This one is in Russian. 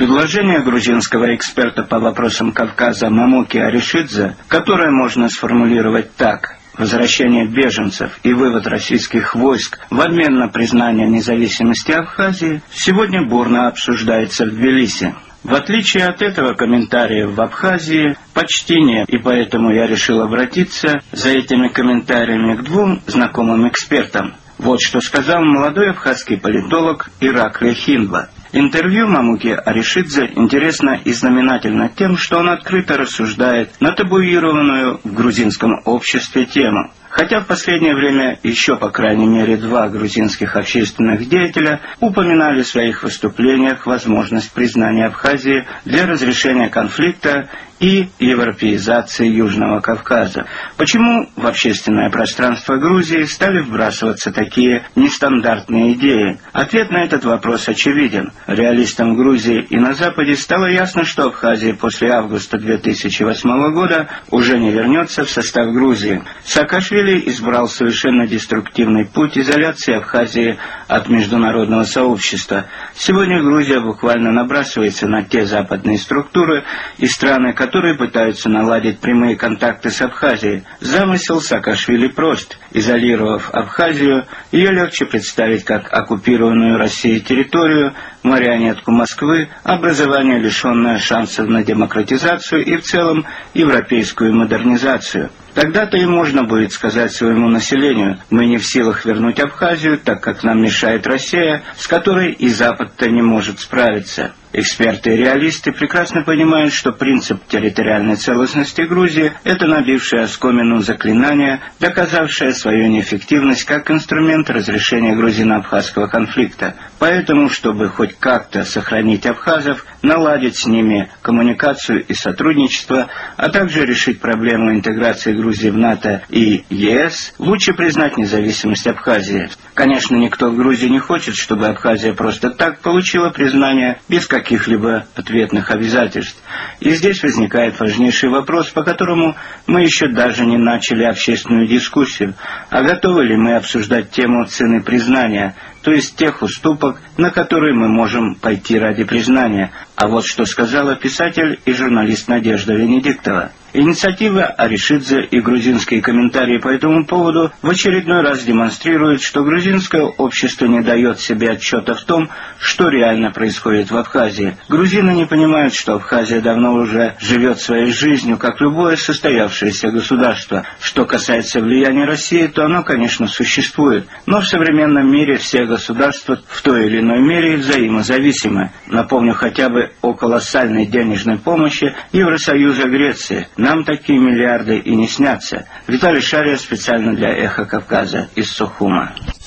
Предложение грузинского эксперта по вопросам Кавказа Мамуки Аришидзе, которое можно сформулировать так: возвращение беженцев и вывод российских войск в обмен на признание независимости Абхазии, сегодня бурно обсуждается в Тбилиси. В отличие от этого, комментариев в Абхазии почти нет, и поэтому я решил обратиться за этими комментариями к двум знакомым экспертам. Вот что сказал молодой абхазский политолог Иракли Хиндва. Интервью Мамуки Аришидзе интересно и знаменательно тем, что он открыто рассуждает на табуированную в грузинском обществе тему. Хотя в последнее время еще по крайней мере два грузинских общественных деятеля упоминали в своих выступлениях возможность признания Абхазии для разрешения конфликта и европеизации Южного Кавказа. Почему в общественное пространство Грузии стали вбрасываться такие нестандартные идеи? Ответ на этот вопрос очевиден. Реалистам Грузии и на Западе стало ясно, что Абхазия после августа 2008 года уже не вернется в состав Грузии. Саакашвили избрал совершенно деструктивный путь изоляции Абхазии от международного сообщества. Сегодня Грузия буквально набрасывается на те западные структуры и страны, которые пытаются наладить прямые контакты с Абхазией. Замысел Саакашвили прост. Изолировав Абхазию, ее легче представить как оккупированную Россией территорию, марионетку Москвы, образование, лишенное шансов на демократизацию и в целом европейскую модернизацию. Тогда-то и можно будет сказать своему населению: мы не в силах вернуть Абхазию, так как нам мешает Россия, с которой и Запад-то не может справиться. Эксперты и реалисты прекрасно понимают, что принцип территориальной целостности Грузии – это набившее оскомину заклинание, доказавшее свою неэффективность как инструмент разрешения грузино-абхазского конфликта. Поэтому, чтобы хоть как-то сохранить абхазов, наладить с ними коммуникацию и сотрудничество, а также решить проблему интеграции Грузии в НАТО и ЕС, лучше признать независимость Абхазии. Конечно, никто в Грузии не хочет, чтобы Абхазия просто так получила признание без каких-либо ответных обязательств. И здесь возникает важнейший вопрос, по которому мы еще даже не начали общественную дискуссию. А готовы ли мы обсуждать тему цены признания, то есть тех уступок, на которые мы можем пойти ради признания? А вот что сказала писатель и журналист Надежда Венедиктова. Инициатива Аришидзе и грузинские комментарии по этому поводу в очередной раз демонстрируют, что грузинское общество не дает себе отчета в том, что реально происходит в Абхазии. Грузины не понимают, что Абхазия давно уже живет своей жизнью, как любое состоявшееся государство. Что касается влияния России, то оно, конечно, существует, но в современном мире все государства в той или иной мере взаимозависимы. Напомню хотя бы о колоссальной денежной помощи Евросоюза Греции. Нам такие миллиарды и не снятся. Виталий Шария специально для «Эхо Кавказа» из Сухума.